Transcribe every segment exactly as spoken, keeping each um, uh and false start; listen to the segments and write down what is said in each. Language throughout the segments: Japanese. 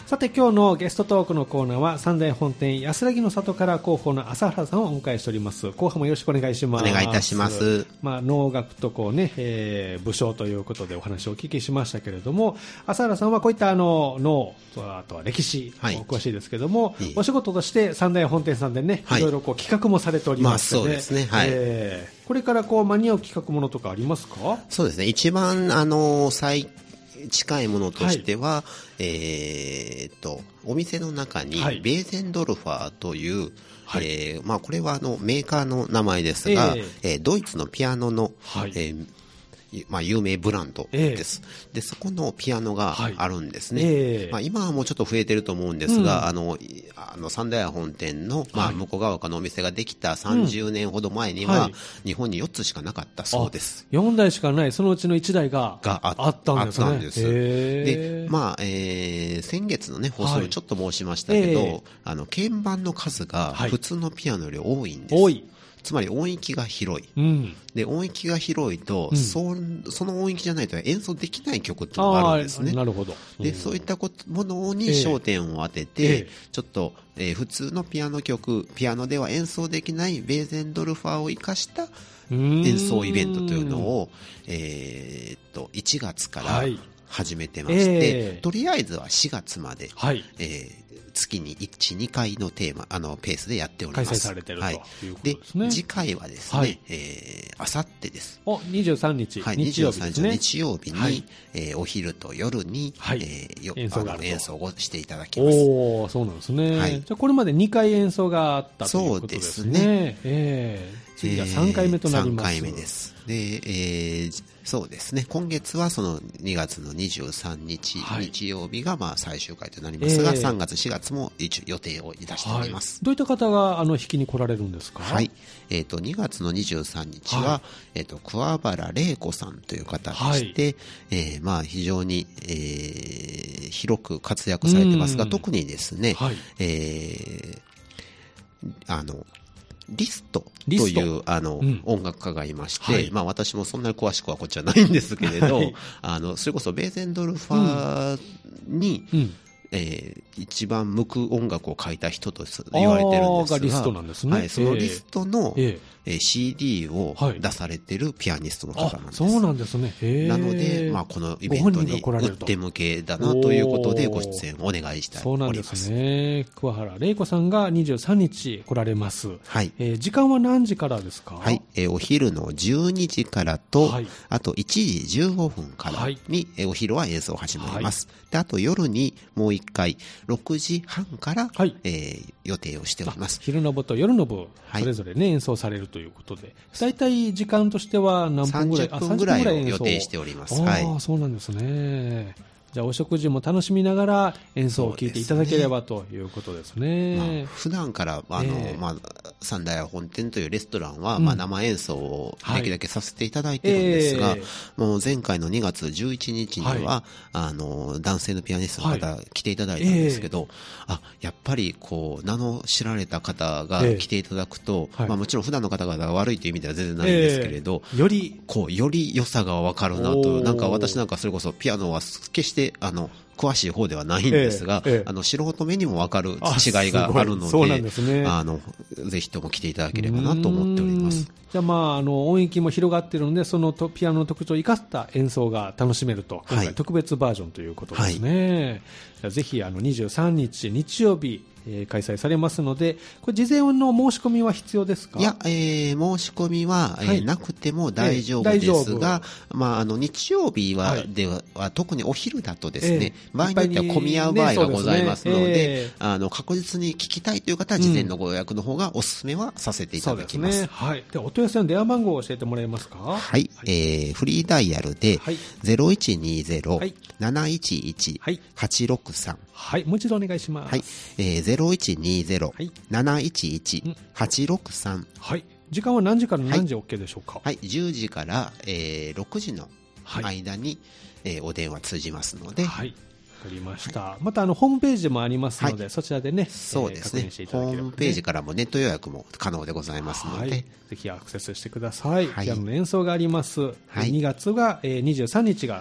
さて今日のゲストトークのコーナーは三大本店安らぎの里から広報の朝原さんをお迎えしております。後半もよろしくお願いします。 お願いいたします。 まあ、農学とこう、ねえー、武将ということでお話をお聞きしましたけれども、朝原さんはこういったあの農とあとは歴史お詳しいですけれども、はい、お仕事として三大本店さんでね、はい、いろいろこう企画もされておりますので、 まあ、そうですね、はいえー、これからこう間に合う企画ものとかありますか？ そうですね、一番あの最近いものとしては、はい、えー、とお店の中にベーゼンドルファーという、はい、えーまあ、これはあのメーカーの名前ですが、えーえー、ドイツのピアノの、はい、えーまあ、有名ブランドです、えー、でそこのピアノがあるんですね、はい、えーまあ、今はもうちょっと増えてると思うんですが、うん、あのあの三大屋本店の、まあ、向こう側のお店ができたさんじゅうねんほど前には、うんはい、日本によっつしかなかったそうです。 よんだいしかない、そのうちのいちだいが あ, あったんですね。 あったんです。で、まあえー、先月の、ね、放送でちょっと申しましたけど、はい、えー、あの鍵盤の数が普通のピアノより多いんです、はい、多い、つまり音域が広い、うん、で音域が広いと、うん、そ, その音域じゃないと演奏できない曲っていうのがあるんですね。 なるほど、うん、 でそういったものに焦点を当てて、えーえー、ちょっと、えー、普通のピアノ曲ピアノでは演奏できないベーゼンドルファーを生かした演奏イベントというのを、えー、っといちがつから始めてまして、はい、えー、とりあえずはしがつまで、はい、えー月にいち、にかいのテーマ、あのペースでやっております。 開催されているということですね。 で、次回はですね、はい、えー、あさってです。 お、にじゅうさんにち、はい、日曜日ですね。 日曜日に、はい、えー、お昼と夜に、はい、えー、よ演奏があると、演奏をしていただきます。 おー、そうなんですね。はい、じゃあこれまでにかい演奏があったということですね。そうですね。えー、次がさんかいめとなります。 さんかいめです。で、えー、そうですね、今月はそのにがつのにじゅうさんにち、はい、日曜日がまあ最終回となりますが、えー、さんがつしがつも一応予定をいたしております、 はい、どういった方があの弾きに来られるんですか？ はい、えー、とにがつのにじゅうさんにちは、はい、えー、と桑原玲子さんという方でして、はい、えー、まあ非常に、えー、広く活躍されてますが、特にですね、はい、えー、あのリストというあの、うん、音楽家がいまして、はい、まあ、私もそんなに詳しくはこっちはないんですけれど、はい、あのそれこそベーゼンドルファーに、うんうん、えー、一番向く音楽を書いた人と言われてるんですが、 がリストなんですね、 はい、そのリストの、えーえー、シーディー を出されてるピアニストの方なんです。 そうなんですね。へー。 なので、まあ、このイベントにうって向けだなということでご出演をお願いしております。 そうなんですね。桑原玲子さんがにじゅうさんにち来られます。 はい、 えー、時間は何時からですか？ はい、えー、お昼のじゅうにじからと、はい、あといちじじゅうごふんからに、はい、えー、お昼は演奏を始まります、はい、であと夜にもういっかいろくじはんから、はい、えー、予定をしております。 昼の部と夜の部、はい、それぞれ、ね、演奏されるということで、大体時間としては何分ぐらい？ さんじゅっぷんぐらいを予定しております。 あ、はい、そうなんですね。じゃあお食事も楽しみながら演奏を聴いていただければということですね。 まあ、普段からあの、えーまあ、三大屋本店というレストランは、うん、まあ、生演奏をできるだけさせていただいてるんですが、はい、えー、もう前回のにがつじゅういちにちには、はい、あの男性のピアニストの方、はい、来ていただいたんですけど、えー、あやっぱりこう名の知られた方が来ていただくと、えー、まあ、もちろん普段の方々が悪いという意味では全然ないんですけれど、 えー、よりこうより良さが分かるなと。なんか私なんかそれこそピアノは決してあの詳しい方ではないんですが、ええええ、あの素人目にも分かる違いがあるの で, そうなんですね、あのぜひとも来ていただければなと思っております。 じゃあ、まあ、あの音域も広がっているので、そのピアノの特徴を生かした演奏が楽しめると、今回特別バージョンということですね、はい、じゃあぜひあのにじゅうさんにち日曜日、えー、開催されますので、これ事前の申し込みは必要ですか？ いや、えー、申し込みは、えーはい、なくても大丈夫ですが、えー、まあ、あの日曜日は、はい、では特にお昼だとですね、えー、場合によっては混み合う場合がございますので、ねえー、あの確実に聞きたいという方は事前のご予約の方がお勧めはさせていただきます。 そうですね、はい、でお問い合わせの電話番号を教えてもらえますか？ はい、はい、えー、フリーダイヤルで、はい、ゼロいちにゼロ なないちいち はちろくさん、 はい、もう一度お願いします。 はい、えー、ゼロいちにゼロ なないちいち はちろくさん、 はい、時間は何時から何時 OK でしょうか？ はい、じゅうじから、えー、ろくじの間に、はい、えー、お電話通じますので、はい、 わかりました、はい、またあのホームページもありますので、はい、そちらでね、 そうですね、えー、確認していただければ、ね、ホームページからもネット予約も可能でございますので、はい、ぜひアクセスしてください、はい、ピアノの演奏があります、はい、にがつが、えー、にじゅうさんにちが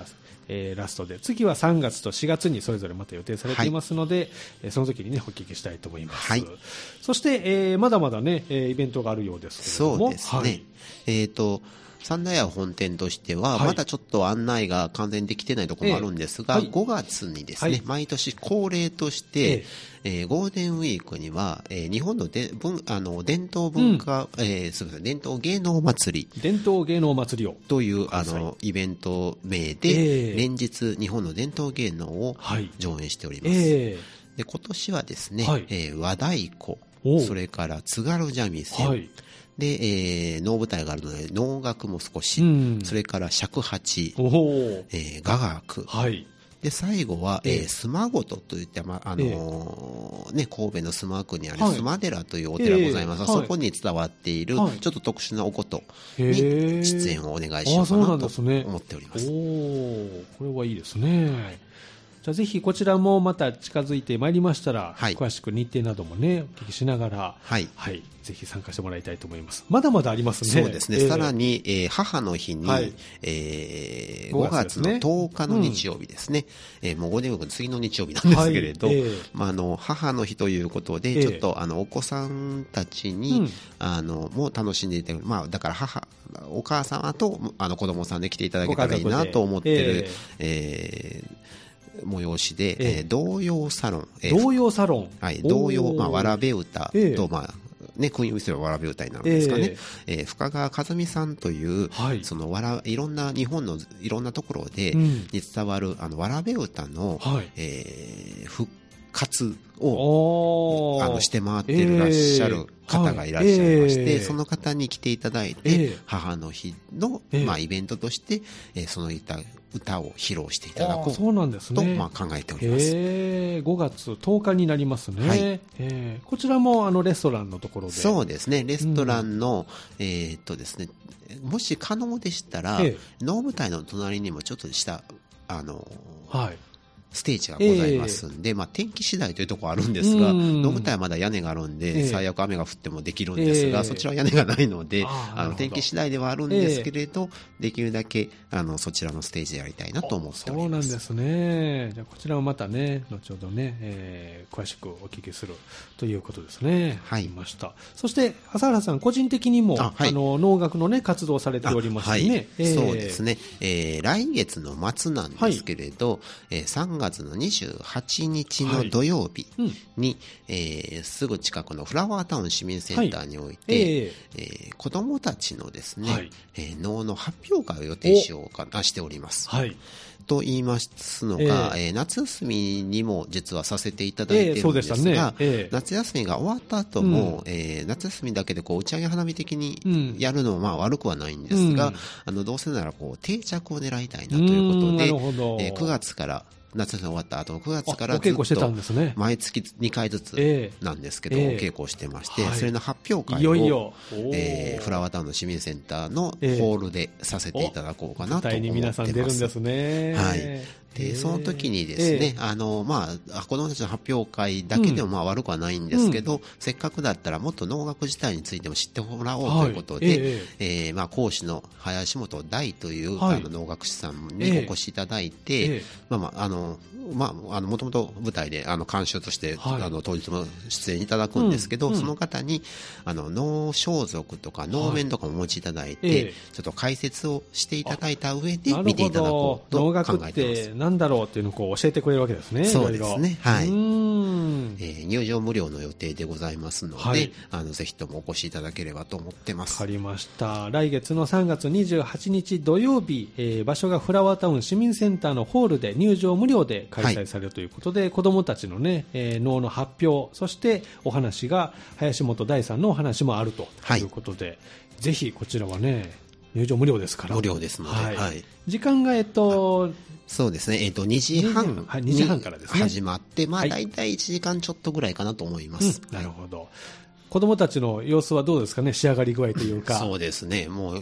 えー、ラストで、次はさんがつとしがつにそれぞれまた予定されていますので、はい、その時にね、お聞きしたいと思います。はい、そして、えー、まだまだね、イベントがあるようですけれども。 そうですね。はい、えっと、三田屋本店としては、まだちょっと案内が完全にできてないところもあるんですが、えーはい、ごがつにですね、はい、毎年恒例として、えーえー、ゴールデンウィークには、えー、日本ので文あの伝統文化、うん、えー、すみません、伝統芸能祭り。 伝統芸能祭りを。 という、あの、イベント名で、えー、連日日本の伝統芸能を上演しております。はい、えー、で今年はですね、はい、えー、和太鼓、それから津軽三味線、はい、で、えー、能舞台があるので能楽も少し、うん、それから尺八、えー、雅楽、はい、で最後は、えー、須磨琴といって、まあのーえーね、神戸の須磨区にある須磨寺というお寺ございますが、はい、そこに伝わっている、はい、ちょっと特殊なお琴に出演をお願いしようかなと思っております。 おー、これはいいですね。はい、じゃあぜひこちらもまた近づいてまいりましたら、はい、詳しく日程などもねお聞きしながら、はいはい、ぜひ参加してもらいたいと思います。まだまだありますね。 そうですね、えー、さらに、えー、母の日に、はい、えー、ごがつのとおかの日曜日ですね、うん、えー、もうゴールデンウィークの次の日曜日なんですけれど、はい、えーまあ、あの母の日ということで、えー、ちょっとあのお子さんたちに、うん、あのもう楽しんでいただく、まあ、だから母お母様とあの子供さんで来ていただけたらいいなと思ってる、えーえー催しで、えー、童謡サロン、 えー、童謡サロン、 はい、童謡、まあ、わらべ歌と、えー、まあね、訓読みすればわらべ歌になるんですかね、えーえー、深川和美さんという、はい、そのわらいろんな日本のいろんなところで、うん、に伝わるあのわらべ歌の、はい、えー、復活をあのして回っていらっしゃる方がいらっしゃいまして、えーはいえー、その方に来ていただいて、えー、母の日の、えーまあ、イベントとして、えー、その歌歌を披露していただこうと、ね、まあ、考えております。 えー、ごがつとおかになりますね。はい、えー、こちらもあのレストランのところで。 そうですね、レストランの、うん、えー、っとですね、もし可能でしたら、えー、能舞台の隣にもちょっとしたあの、はい、ステージがございますんで、えーまあ、天気次第というところあるんですが、能舞台はまだ屋根があるんで、えー、最悪雨が降ってもできるんですが、えー、そちらは屋根がないので、ああの天気次第ではあるんですけれど、えー、できるだけあのそちらのステージでやりたいなと思っております。 そうなんですね。じゃあこちらもまたね、後ほどね、えー、詳しくお聞きするということですね。はい。ました。そして朝原さん個人的にもあ、はい、あの能楽のね活動されておりますね。はい、えー、そうですね。えー、来月の末なんですけれど、はい、えー、さんがつのにじゅうはちにちの土曜日に、はいうんえー、すぐ近くのフラワータウン市民センターにおいて、はいえーえー、子どもたちのですね、はいえー、能の発表会を予定しようかなしております。はいと言いますのが、えーえー、夏休みにも実はさせていただいているんですが、えーねえー、夏休みが終わった後も、うんえー、夏休みだけでこう打ち上げ花火的にやるのはまあ悪くはないんですが、うん、あのどうせならこう定着を狙いたいなということで、えー、くがつから夏休み終わった後のくがつからずっと毎月にかいずつなんですけど、お稽古をしてまして、それの発表会をえフラワータウンの市民センターのホールでさせていただこうかなと思ってます。舞台に皆さん出るんですね。はい。でその時にですね、あのまあ子どもたちの発表会だけでもまあ悪くはないんですけど、せっかくだったらもっと能楽自体についても知ってもらおうということで、えまあ講師の林本大というあの能楽師さんにお越しいただいて、まあまああのまあ、あの、もともと舞台で、あの、監修として、はい、あの、当日も出演いただくんですけど、うん、その方に、あの、能装束とか能面とかもお持ちいただいて、はい、ちょっと解説をしていただいた上で、見ていただこうと考えてます。能楽って何だろうっていうのをこう教えてくれるわけですね。 そうですね。はい。うんえー、入場無料の予定でございますので、はい、あの、ぜひともお越しいただければと思ってます。 わかりました。来月のさんがつにじゅうはちにち土曜日、えー、場所がフラワータウン市民センターのホールで入場無料で開催されるということで、はい、子どもたちのね、えー、能の発表、そしてお話が林本大さんのお話もあるということで、はい、ぜひこちらはね入場無料ですから無料ですので、はいはい、 時間がえっとそうですね、えっとにじはんにからですね始まって、まあ大体いちじかんちょっとぐらいかなと思います。 うん、なるほど。子どもたちの様子はどうですかね、仕上がり具合というか。 そうですね、もう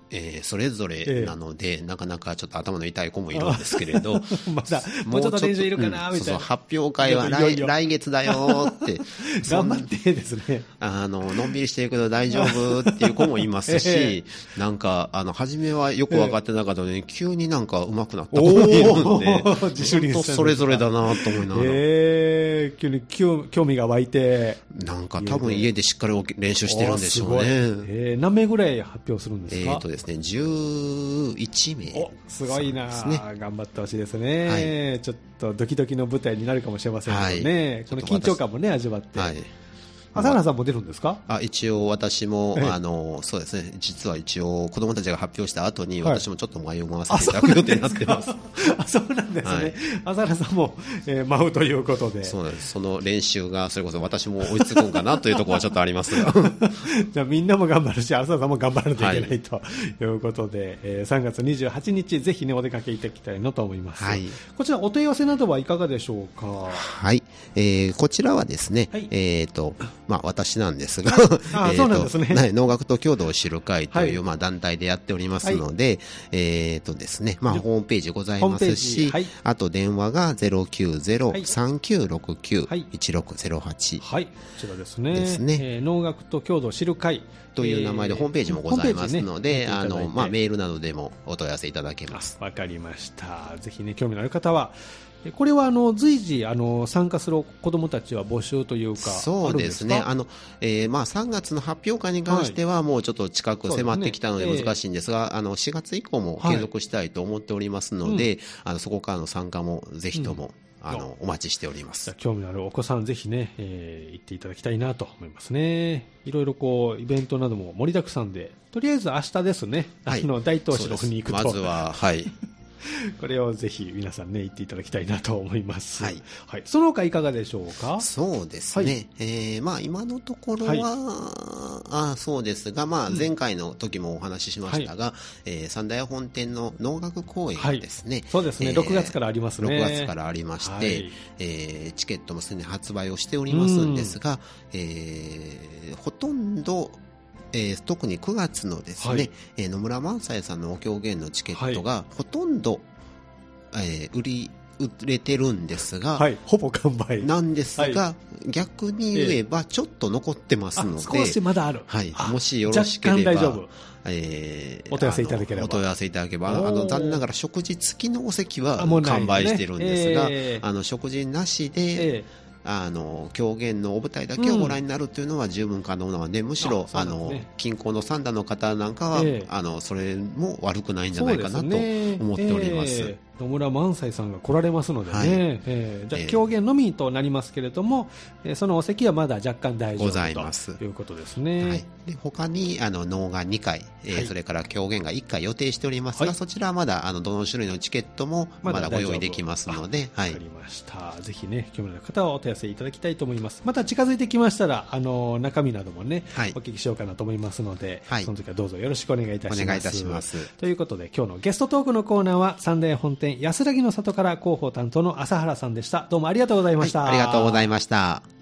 えー、それぞれなので、ええ、なかなかちょっと頭の痛い子もいるんですけれど、 まだもうちょっと練習いるかなみたいな、うん、 そうそう、発表会は 来, 来月だよって頑張ってですね、 あののんびりしてるけど大丈夫っていう子もいますし、ええ、なんかあの初めはよく分かってなかったのに、ええ、急になんか上手くなった子もいるんで、自主練習それぞれだなと思いながら、 えー、急に興, 興味が湧いて、 なんか多分家でしっかり練習してるんでしょうね。 えー、何名ぐらい発表するんですか？ えーとですね、じゅういちめい。 お、すごいな、ね、頑張ってほしいですね、はい、ちょっとドキドキの舞台になるかもしれませんけどね、はい、この緊張感もね味わって、はい、朝原さんも出るんですか？ あ、一応私も、あのそうですね、実は一応子供たちが発表した後に、はい、私もちょっと舞を回せていただく予定になってます。 あ、そうなんですね、はい、朝原さんも、えー、舞うということで、 そうなんです。その練習がそれこそ私も追いつくんかなというところはちょっとありますがじゃあみんなも頑張るし、朝原さんも頑張らないといけない、はい、ということで、えー、さんがつにじゅうはちにちぜひねお出かけいただきたいなと思います、はい、こちらお問い合わせなどはいかがでしょうか？ はい、えー、こちらはですね、はい、えーとまあ、私なんですがあ、そうなんですね、 能楽と郷土を知る会という、はい、まあ、団体でやっておりますので、はい、えーとですね、まあ、ホームページございますし、はい、あと電話が ゼロきゅうゼロ さんきゅうろくきゅう いちろくゼロはち、 はい、こちらですね、ですね、えー、能楽と郷土を知る会という名前でホームページもございますので、ね、あのまあ、メールなどでもお問い合わせいただけます。 わかりました。ぜひね興味のある方は、これはあの随時あの参加する子どもたちは募集というか、 そうですね、あの、えーまあ、さんがつの発表会に関してはもうちょっと近く迫ってきたので難しいんですが、あのしがつ以降も継続したいと思っておりますので、はい、あのそこからの参加もぜひとも、うん、あのお待ちしております。 興味のあるお子さんぜひね、えー、行っていただきたいなと思いますね。いろいろこうイベントなども盛りだくさんで、とりあえず明日ですね、はい、あの大東市の方に行くとまずははいこれをぜひ皆さんね行っていただきたいなと思います、はいはい、その他いかがでしょうか？ そうですね、はい、えーまあ、今のところは、はい、あそうですが、まあ、前回の時もお話ししましたが、うん、えー、三大本店の能楽公演ですね、はい、 そうですね、えー、ろくがつからありますね。 ろくがつからありまして、はい、えー、チケットもすでに発売をしておりますんですが、うん、えー、ほとんどえー、特にくがつのですね、はい、えー、野村萬斎さんのお狂言のチケットがほとんど、はい、えー、売り売れてるんですが、 はい、ほぼ完売なんですが、はい、逆に言えばちょっと残ってますので、 少しまだある、 はい、もしよろしければ若干大丈夫、 えー、 お問い合わせいただければお問い合わせいただければ、あの残念ながら食事付きのお席は完売してるんですが、ね、えー、あの食事なしで、えーあの狂言のお舞台だけをご覧になるというのは十分可能なので、うん、むしろあ、ね、あの近郊の三田の方なんかは、えー、あのそれも悪くないんじゃないかなと思っております。 野村萬斎さんが来られますのでね、はい、えー、じゃあ狂言のみとなりますけれども、えー、そのお席はまだ若干大丈夫ということですね。はい、 で他にあの能がにかい、えーはい、それから狂言がいっかい予定しておりますが、はい、そちらはまだあのどの種類のチケットもまだご用意できますので、 わ、はい、かりました。ぜひね興味のある方はお問い合わせいただきたいと思います。また近づいてきましたらあの中身などもね、はい、お聞きしようかなと思いますので、はい、その時はどうぞよろしくお願いいたします。 お願いいたします。 ということで今日のゲストトークのコーナーは三大本店安らぎの里から広報担当の朝原さんでした。どうもありがとうございました。 はい、ありがとうございました。